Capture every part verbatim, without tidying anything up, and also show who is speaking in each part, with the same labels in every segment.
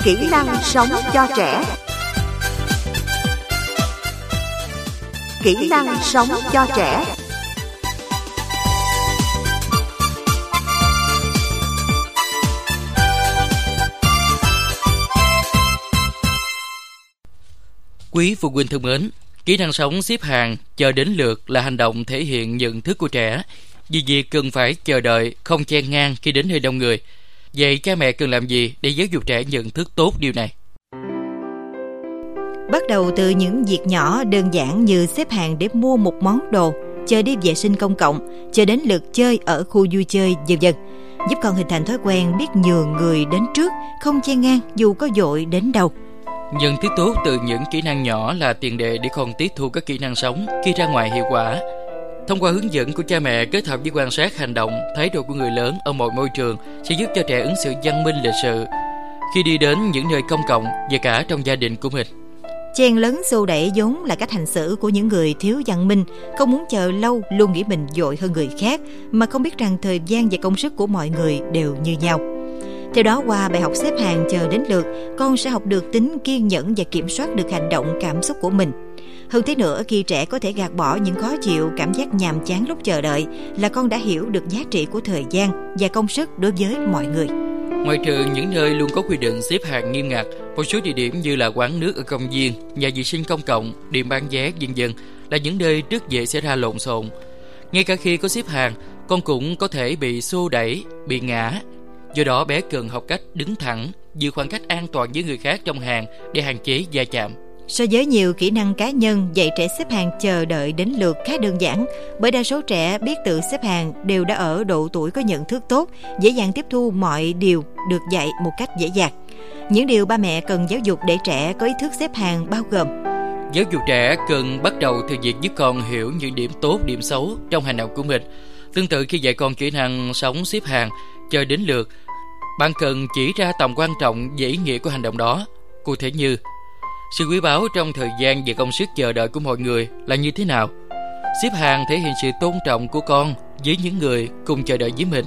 Speaker 1: Kỹ năng sống cho trẻ. Kỹ năng sống cho trẻ.
Speaker 2: Quý phụ huynh thân mến, kỹ năng sống xếp hàng chờ đến lượt là hành động thể hiện nhận thức của trẻ vì việc cần phải chờ đợi, không chen ngang khi đến nơi đông người. Vậy cha mẹ cần làm gì để giáo dục trẻ nhận thức tốt điều này?
Speaker 3: Bắt đầu từ những việc nhỏ đơn giản như xếp hàng để mua một món đồ, chờ đi vệ sinh công cộng, chờ đến lượt chơi ở khu vui chơi, vân vân, giúp con hình thành thói quen biết nhường người đến trước, không chen ngang dù có vội đến đâu.
Speaker 2: Nhận thức tốt từ những kỹ năng nhỏ là tiền đề để con tiếp thu các kỹ năng sống khi ra ngoài hiệu quả. Thông qua hướng dẫn của cha mẹ kết hợp với quan sát hành động, thái độ của người lớn ở mọi môi trường sẽ giúp cho trẻ ứng xử văn minh lịch sự khi đi đến những nơi công cộng và cả trong gia đình của mình.
Speaker 3: Chen lấn xô đẩy vốn là cách hành xử của những người thiếu văn minh, không muốn chờ lâu, luôn nghĩ mình vội hơn người khác, mà không biết rằng thời gian và công sức của mọi người đều như nhau. Theo đó, qua bài học xếp hàng chờ đến lượt, con sẽ học được tính kiên nhẫn và kiểm soát được hành động cảm xúc của mình. Hơn thế nữa, khi trẻ có thể gạt bỏ những khó chịu, cảm giác nhàm chán lúc chờ đợi, là con đã hiểu được giá trị của thời gian và công sức đối với mọi người.
Speaker 2: Ngoại trừ những nơi luôn có quy định xếp hàng nghiêm ngặt, một số địa điểm như là quán nước ở công viên, nhà vệ sinh công cộng, điểm bán vé, vân vân là những nơi rất dễ xảy ra lộn xộn. Ngay cả khi có xếp hàng, con cũng có thể bị xô đẩy, bị ngã. Do đó bé cần học cách đứng thẳng, giữ khoảng cách an toàn với người khác trong hàng để hạn chế va chạm.
Speaker 3: So với nhiều kỹ năng cá nhân, dạy trẻ xếp hàng chờ đợi đến lượt khá đơn giản, bởi đa số trẻ biết tự xếp hàng đều đã ở độ tuổi có nhận thức tốt, dễ dàng tiếp thu mọi điều được dạy một cách dễ dàng. Những điều ba mẹ cần giáo dục để trẻ có ý thức xếp hàng bao gồm:
Speaker 2: giáo dục trẻ cần bắt đầu từ việc giúp con hiểu những điểm tốt, điểm xấu trong hành động của mình. Tương tự khi dạy con kỹ năng sống xếp hàng chờ đến lượt, bạn cần chỉ ra tầm quan trọng và ý nghĩa của hành động đó. Cụ thể như sự quý báu trong thời gian và công sức chờ đợi của mọi người là như thế nào. Xếp hàng thể hiện sự tôn trọng của con với những người cùng chờ đợi với mình.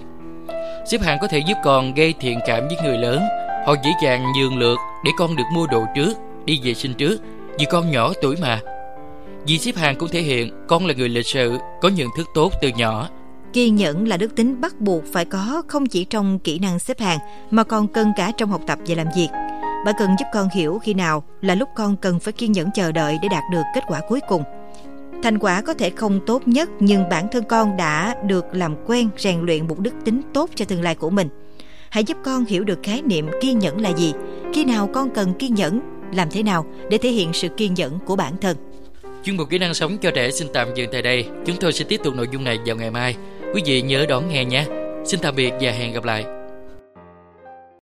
Speaker 2: Xếp hàng có thể giúp con gây thiện cảm với người lớn. Họ dễ dàng nhường lượt để con được mua đồ trước, đi vệ sinh trước, vì con nhỏ tuổi mà. Vì xếp hàng cũng thể hiện con là người lịch sự, có nhận thức tốt từ nhỏ.
Speaker 3: Kiên nhẫn là đức tính bắt buộc phải có, không chỉ trong kỹ năng xếp hàng mà còn cần cả trong học tập và làm việc. Bạn cần giúp con hiểu khi nào là lúc con cần phải kiên nhẫn chờ đợi để đạt được kết quả cuối cùng. Thành quả có thể không tốt nhất, nhưng bản thân con đã được làm quen, rèn luyện một đức tính tốt cho tương lai của mình. Hãy giúp con hiểu được khái niệm kiên nhẫn là gì, khi nào con cần kiên nhẫn, làm thế nào để thể hiện sự kiên nhẫn của bản thân.
Speaker 2: Chuyên mục kỹ năng sống cho trẻ xin tạm dừng tại đây. Chúng tôi sẽ tiếp tục nội dung này vào ngày mai. Quý vị nhớ đón nghe nhé. Xin tạm biệt và hẹn gặp lại.